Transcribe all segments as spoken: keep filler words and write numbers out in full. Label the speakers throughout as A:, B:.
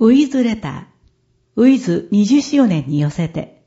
A: ウィズレター、ウィズにじゅっしゅうねんに寄せて。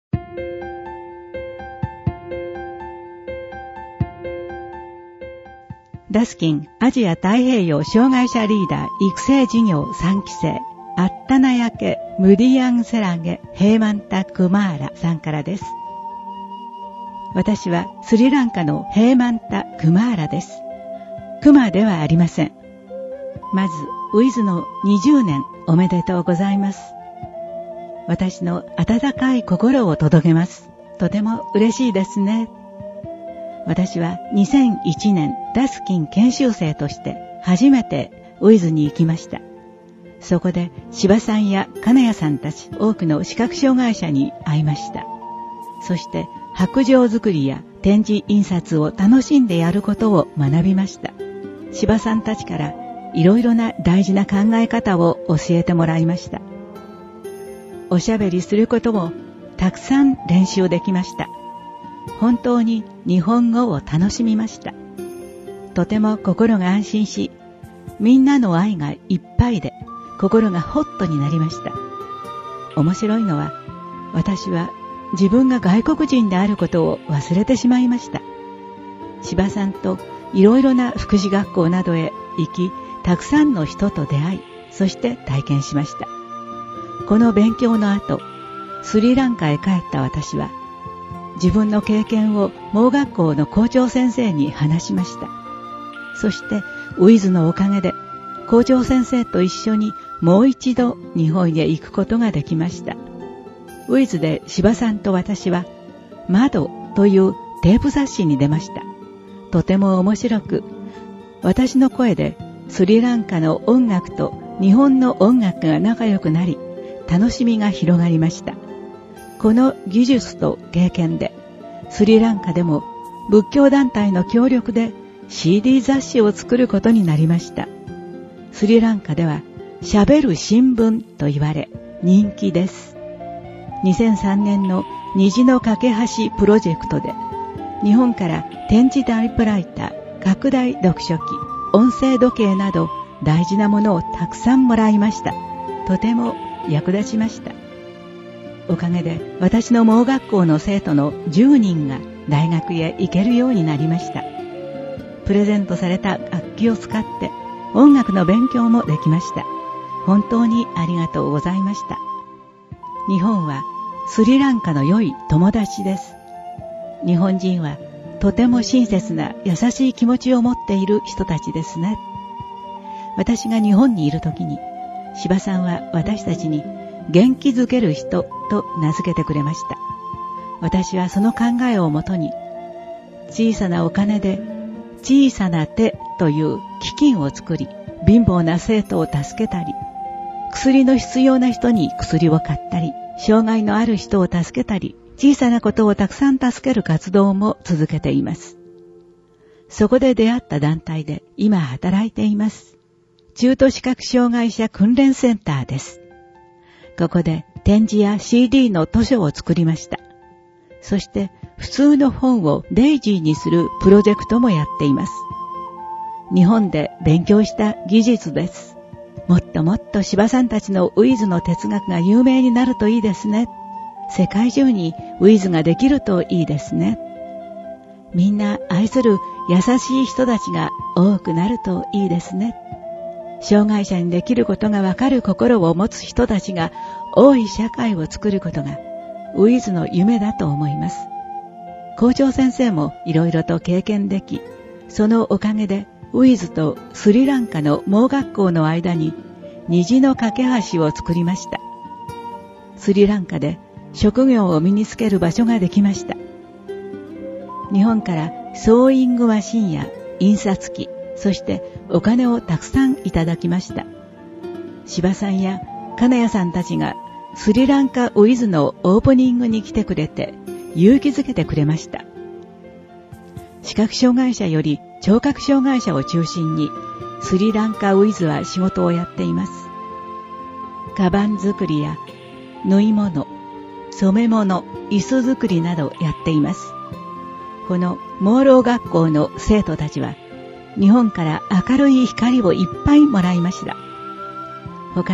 A: ダスキンアジア太平洋障害者リーダー育成事業さんき生、アッタナヤケ・ムディアン・セラゲ・ヘーマンタ・クマーラさんからです。私はスリランカのヘーマンタ・クマーラです。クマではありません。まず、ウィズのにじゅうねんおめでとうございます。私の温かい心を届けます。とても嬉しいですね。私はにせんいちねんダスキン研修生として初めてウィズに行きました。そこで柴さんや金谷さんたち多くの視覚障害者に会いました。そして白状作りや展示印刷を楽しんでやることを学びました。柴さんたちからいろいろな大事な考え方を教えてもらいました。おしゃべりすることもたくさん練習できました。本当に日本語を楽しみました。とても心が安心し、みんなの愛がいっぱいで心がホッとになりました。面白いのは、私は自分が外国人であることを忘れてしまいました。柴さんといろいろな福祉学校などへ行き、たくさんの人と出会い、そして体験しました。この勉強の後、スリランカへ帰った私は、自分の経験を盲学校の校長先生に話しました。そしてウィズのおかげで校長先生と一緒にもう一度日本へ行くことができました。ウィズで柴さんと私は窓というテープ雑誌に出ました。とても面白く、私の声でスリランカの音楽と日本の音楽が仲良くなり、楽しみが広がりました。この技術と経験で、スリランカでも仏教団体の協力で シーディー 雑誌を作ることになりました。スリランカでは、喋る新聞と言われ、人気です。にせんさんねんの虹の架け橋プロジェクトで、日本から点字タイプライター、拡大読書機、音声時計など大事なものをたくさんもらいました。とても役立ちました。おかげで私の盲学校の生徒のじゅうにんが大学へ行けるようになりました。プレゼントされた楽器を使って音楽の勉強もできました。本当にありがとうございました。日本はスリランカの良い友達です。日本人はとても親切な優しい気持ちを持っている人たちですね。私が日本にいるときに、柴さんは私たちに元気づける人と名付けてくれました。私はその考えをもとに、小さなお金で小さな手という基金を作り、貧乏な生徒を助けたり、薬の必要な人に薬を買ったり、障害のある人を助けたり、小さなことをたくさん助ける活動も続けています。そこで出会った団体で今働いています。中途視覚障害者訓練センターです。ここで展示や シーディー の図書を作りました。そして普通の本をデイジーにするプロジェクトもやっています。日本で勉強した技術です。もっともっと柴さんたちのウィズの哲学が有名になるといいですね。世界中にウィズができるといいですね。みんな愛する優しい人たちが多くなるといいですね。障害者にできることがわかる心を持つ人たちが多い社会を作ることがウィズの夢だと思います。校長先生もいろいろと経験でき、そのおかげでウィズとスリランカの盲学校の間に虹の架け橋を作りました。スリランカで職業を身につける場所ができました。日本からソーイングマシンや印刷機、そしてお金をたくさんいただきました。柴さんや金谷さんたちがスリランカウィズのオープニングに来てくれて勇気づけてくれました。視覚障害者より聴覚障害者を中心にスリランカウィズは仕事をやっています。カバン作りや縫い物、染め物、椅子作りなどやっています。この盲ろう学校の生徒たちは日本から明るい光をいっぱいもらいました。他に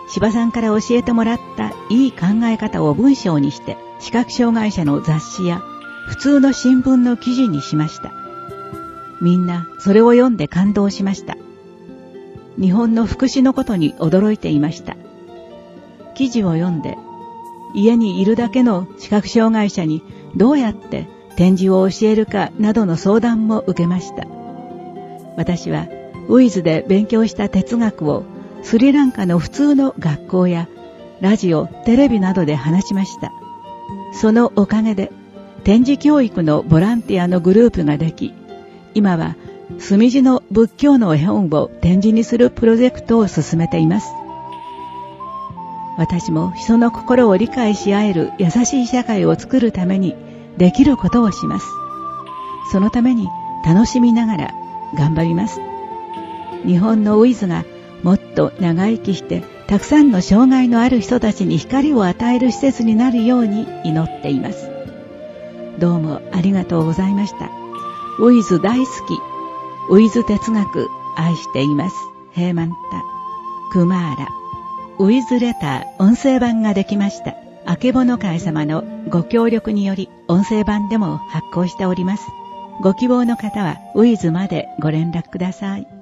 A: 柴さんから教えてもらったいい考え方を文章にして視覚障害者の雑誌や普通の新聞の記事にしました。みんなそれを読んで感動しました。日本の福祉のことに驚いていました。記事を読んで家にいるだけの視覚障害者にどうやって展示を教えるかなどの相談も受けました。私はウィズで勉強した哲学をスリランカの普通の学校やラジオ、テレビなどで話しました。そのおかげで展示教育のボランティアのグループができ、今は墨地の仏教の絵本を展示にするプロジェクトを進めています。私も人の心を理解し合える優しい社会を作るためにできることをします。そのために楽しみながら頑張ります。日本のウィズがもっと長生きしてたくさんの障害のある人たちに光を与える施設になるように祈っています。どうもありがとうございました。ウィズ大好き。ウィズ哲学愛しています。ヘーマンタ・クマーラ。ウィズレター音声版ができました。あけぼの会様のご協力により音声版でも発行しております。ご希望の方はウィズまでご連絡ください。